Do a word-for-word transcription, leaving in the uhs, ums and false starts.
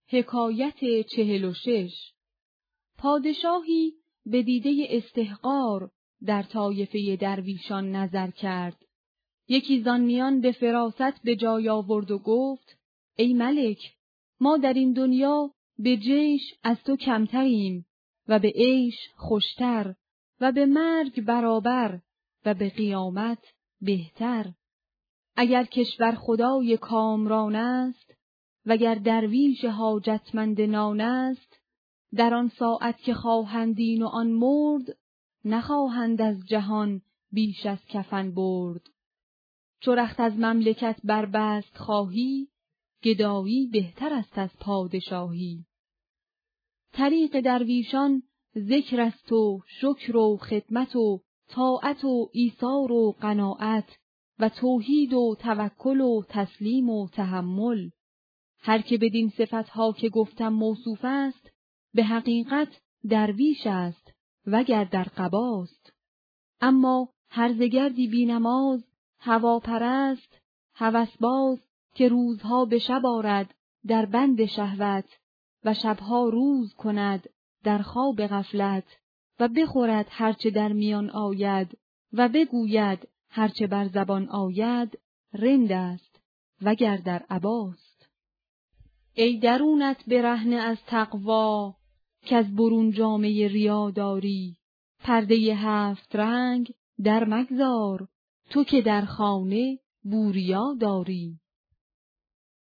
حکایت چهل و شش. پادشاهی به دیده استحقار در طایفه درویشان نظر کرد. یکی زان میان به فراست به جای آورد و گفت: ای ملک، ما در این دنیا به جیش از تو کمتریم و به عیش خوشتر و به مرگ برابر و به قیامت بهتر. اگر کشور خدای کامران است وگر درویش حاجتمند نان است، در آن ساعت که خواهند این و آن مرد، نخواهند از جهان بیش از کفن برد. چو رخت از مملکت بربست خواهی، گدایی بهتر است از پادشاهی. طریق درویشان ذکر است و شکر و خدمت و طاعت و ایثار و قناعت و توحید و توکل و تسلیم و تحمل. هر که بدین صفتها که گفتم موصوف است، به حقیقت درویش است وگر در قباست. اما هرزگردی بی نماز، هواپرست، هوسباز که روزها به شب آرد در بند شهوت و شبها روز کند در خواب غفلت و بخورد هرچه در میان آید و بگوید هرچه بر زبان آید، رند است وگر در عباست. ای درونت برهنه از تقوا، که از برون جامه ریا داری. پرده هفت رنگ در مگذار، تو که در خانه بوریا داری.